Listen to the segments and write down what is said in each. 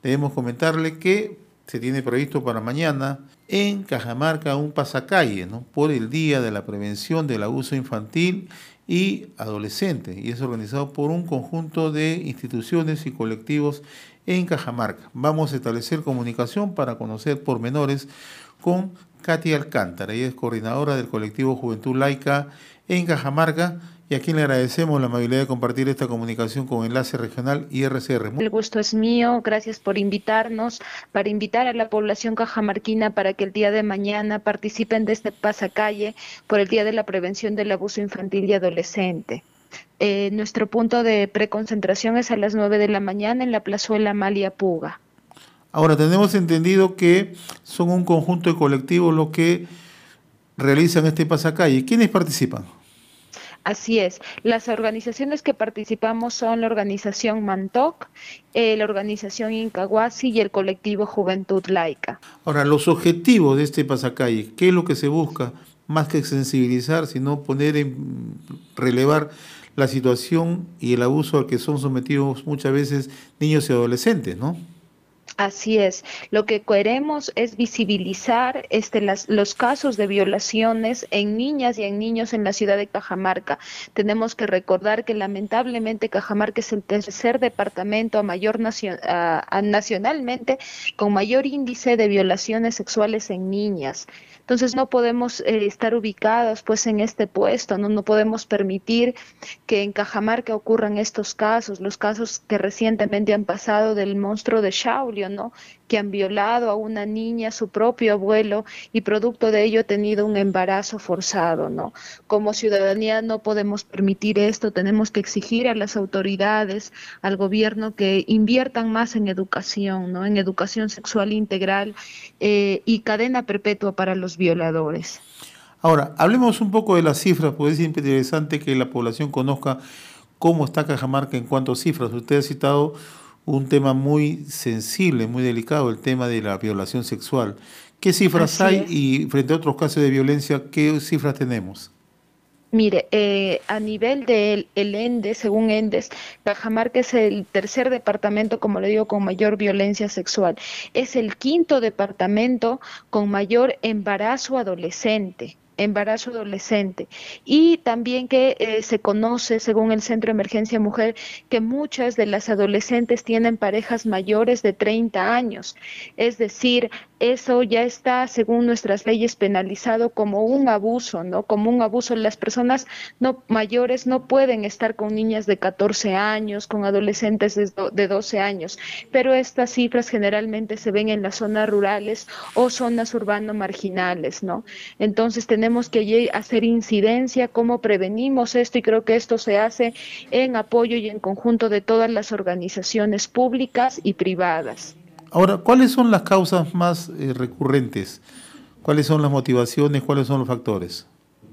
debemos comentarle que se tiene previsto para mañana en Cajamarca un pasacalle, ¿no?, por el Día de la Prevención del Abuso Infantil y Adolescente, y es organizado por un conjunto de instituciones y colectivos en Cajamarca. Vamos a establecer comunicación para conocer pormenores con Katy Alcántara. Ella es coordinadora del colectivo Juventud Laica en Cajamarca, y a quien le agradecemos la amabilidad de compartir esta comunicación con Enlace Regional y RCR. El gusto es mío, gracias por invitarnos, para invitar a la población cajamarquina para que el día de mañana participen de este pasacalle por el Día de la Prevención del Abuso Infantil y Adolescente. Nuestro punto de preconcentración es a las 9 de la mañana en la Plazuela Amalia Puga. Ahora, tenemos entendido que son un conjunto de colectivos los que realizan este pasacalle. ¿Quiénes participan? Así es, las organizaciones que participamos son la organización Mantoc, la organización Incahuasi y el colectivo Juventud Laica. Ahora, los objetivos de este pasacalle, ¿qué es lo que se busca? Más que sensibilizar, sino poner en relevar la situación y el abuso al que son sometidos muchas veces niños y adolescentes, ¿no? Así es, lo que queremos es visibilizar los casos de violaciones en niñas y en niños en la ciudad de Cajamarca. Tenemos que recordar que lamentablemente Cajamarca es el tercer departamento nacionalmente con mayor índice de violaciones sexuales en niñas. Entonces no podemos estar ubicados pues en este puesto, no podemos permitir que en Cajamarca ocurran estos casos, los casos que recientemente han pasado del monstruo de Shaolin, ¿no?, que han violado a una niña, su propio abuelo, y producto de ello ha tenido un embarazo forzado, ¿no? Como ciudadanía no podemos permitir esto, tenemos que exigir a las autoridades, al gobierno, que inviertan más en educación, ¿no?, en educación sexual integral y cadena perpetua para los violadores. Ahora, hablemos un poco de las cifras, porque es interesante que la población conozca cómo está Cajamarca en cuanto a cifras. Usted ha citado un tema muy sensible, muy delicado, el tema de la violación sexual. ¿Qué cifras Así hay es. y frente a otros casos de violencia, qué cifras tenemos? Mire, a nivel del el ENDES, según ENDES, Cajamarca es el tercer departamento, como le digo, con mayor violencia sexual. Es el quinto departamento con mayor embarazo adolescente, y también que se conoce, según el Centro de Emergencia Mujer, que muchas de las adolescentes tienen parejas mayores de 30 años, es decir, eso ya está, según nuestras leyes, penalizado como un abuso, ¿no? Como un abuso. Las personas no mayores no pueden estar con niñas de 14 años, con adolescentes de 12 años, pero estas cifras generalmente se ven en las zonas rurales o zonas urbano marginales, ¿no? Entonces tenemos que allí hacer incidencia, cómo prevenimos esto, y creo que esto se hace en apoyo y en conjunto de todas las organizaciones públicas y privadas. Ahora, ¿cuáles son las causas más recurrentes? ¿Cuáles son las motivaciones? ¿Cuáles son los factores?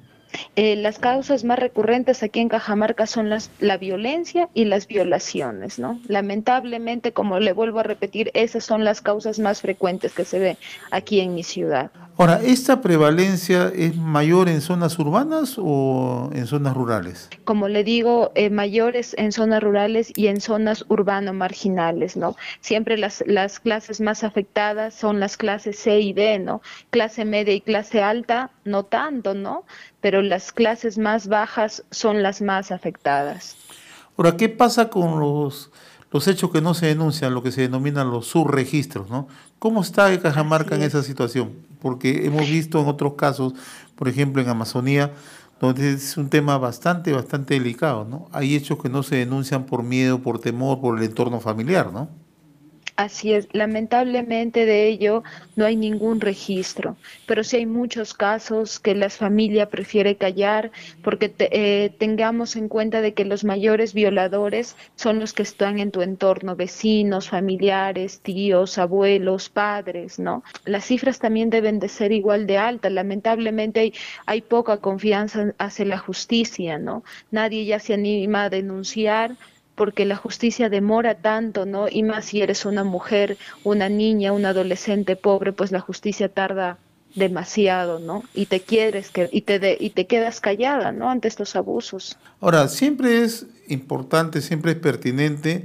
Las causas más recurrentes aquí en Cajamarca son la violencia y las violaciones, ¿no? Lamentablemente, como le vuelvo a repetir, esas son las causas más frecuentes que se ven aquí en mi ciudad. Ahora, ¿esta prevalencia es mayor en zonas urbanas o en zonas rurales? Como le digo, mayores en zonas rurales y en zonas urbano marginales, ¿no? Siempre las clases más afectadas son las clases C y D, ¿no? Clase media y clase alta, no tanto, ¿no? Pero las clases más bajas son las más afectadas. Ahora, ¿qué pasa con los hechos que no se denuncian, lo que se denominan los subregistros, ¿no? ¿Cómo está Cajamarca Así en esa es. situación? Porque hemos visto en otros casos, por ejemplo en Amazonía, donde es un tema bastante delicado, ¿no? Hay hechos que no se denuncian por miedo, por temor, por el entorno familiar, ¿no? Así es, lamentablemente de ello no hay ningún registro, pero sí hay muchos casos que la familia prefiere callar porque tengamos en cuenta de que los mayores violadores son los que están en tu entorno, vecinos, familiares, tíos, abuelos, padres, ¿no? Las cifras también deben de ser igual de altas. Lamentablemente hay poca confianza hacia la justicia, ¿no? Nadie ya se anima a denunciar porque la justicia demora tanto, ¿no? Y más si eres una mujer, una niña, un adolescente pobre, pues la justicia tarda demasiado, ¿no? Y te quieres que y te quedas callada, ¿no? Ante estos abusos. Ahora, siempre es importante, siempre es pertinente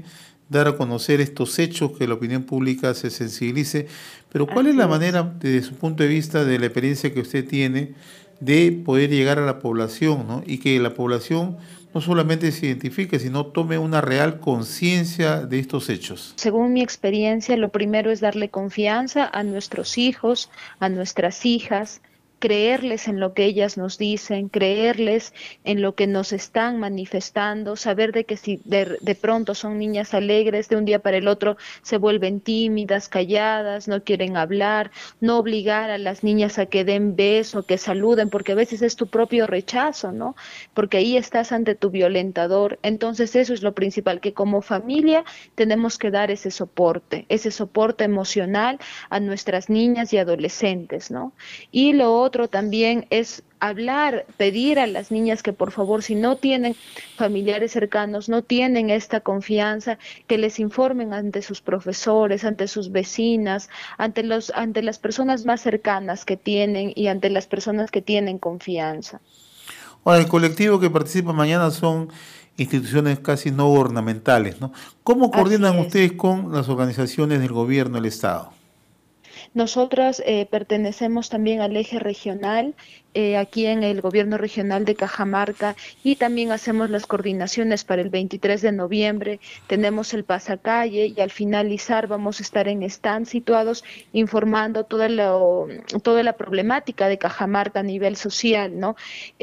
dar a conocer estos hechos, que la opinión pública se sensibilice. Pero ¿cuál es Así la es. manera, desde su punto de vista, de la experiencia que usted tiene, de poder llegar a la población, ¿no? Y que la población no solamente se identifique, sino tome una real conciencia de estos hechos? Según mi experiencia, lo primero es darle confianza a nuestros hijos, a nuestras hijas, creerles en lo que ellas nos dicen, creerles en lo que nos están manifestando, saber de que si de pronto son niñas alegres, de un día para el otro se vuelven tímidas, calladas, no quieren hablar, no obligar a las niñas a que den beso, que saluden, porque a veces es tu propio rechazo, ¿no? Porque ahí estás ante tu violentador. Entonces eso es lo principal, que como familia tenemos que dar ese soporte emocional a nuestras niñas y adolescentes, ¿no? Y lo otro también es hablar, pedir a las niñas que por favor, si no tienen familiares cercanos, no tienen esta confianza, que les informen ante sus profesores, ante sus vecinas, ante las personas más cercanas que tienen y ante las personas que tienen confianza. Ahora, el colectivo que participa mañana son instituciones casi no gubernamentales, ¿no? ¿Cómo Así coordinan es. ustedes con las organizaciones del gobierno del Estado? Nosotras pertenecemos también al eje regional, aquí en el gobierno regional de Cajamarca, y también hacemos las coordinaciones para el 23 de noviembre. Tenemos el pasacalle y al finalizar vamos a estar en stand situados informando toda la problemática de Cajamarca a nivel social, ¿no?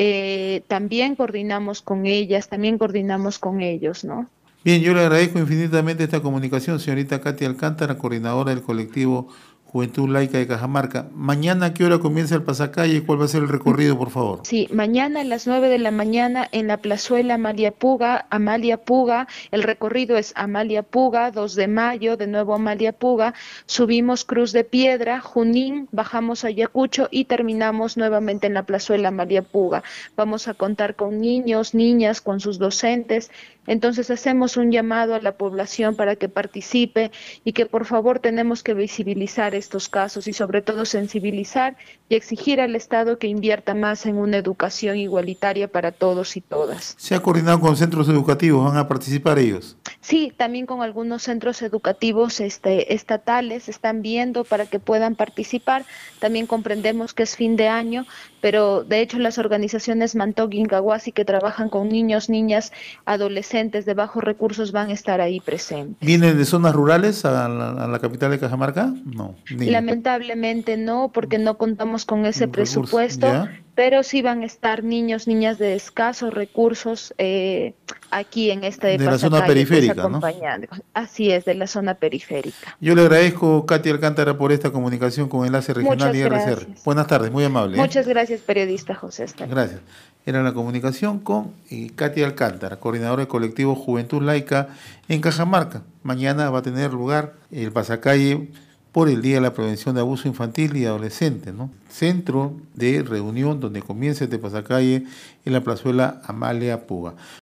También coordinamos con ellas, también coordinamos con ellos, ¿no? Bien, yo le agradezco infinitamente esta comunicación, señorita Katia Alcántara, coordinadora del colectivo Juventud Laica de Cajamarca. Mañana, ¿a qué hora comienza el pasacalle y cuál va a ser el recorrido, por favor? Sí, mañana a las 9 de la mañana en la plazuela Amalia Puga, el recorrido es Amalia Puga, 2 de mayo, de nuevo Amalia Puga, subimos Cruz de Piedra, Junín, bajamos a Ayacucho y terminamos nuevamente en la plazuela Amalia Puga. Vamos a contar con niños, niñas, con sus docentes, entonces hacemos un llamado a la población para que participe y que por favor tenemos que visibilizar estos casos y sobre todo sensibilizar y exigir al Estado que invierta más en una educación igualitaria para todos y todas. Se ha coordinado con centros educativos, van a participar ellos. Sí, también con algunos centros educativos estatales están viendo para que puedan participar. También comprendemos que es fin de año, pero de hecho las organizaciones Mantoc y Incahuasi que trabajan con niños, niñas, adolescentes de bajos recursos van a estar ahí presentes. ¿Vienen de zonas rurales a la capital de Cajamarca? No, niños. Lamentablemente no, porque no contamos con ese Recursos, presupuesto, ¿ya? pero sí van a estar niños, niñas de escasos recursos aquí en este De la zona pasacalle, pues periférica, ¿no? acompañando. Así es, de la zona periférica. Yo le agradezco, Katia Alcántara, por esta comunicación con Enlace Regional y Muchas RCR. gracias. Buenas tardes, muy amable, ¿eh? Muchas gracias, periodista José. Hasta luego. Gracias. Era la comunicación con Katia Alcántara, coordinadora del colectivo Juventud Laica en Cajamarca. Mañana va a tener lugar el pasacalle por el Día de la Prevención de Abuso Infantil y Adolescente, ¿no? Centro de reunión donde comienza este pasacalle en la plazuela Amalia Puga.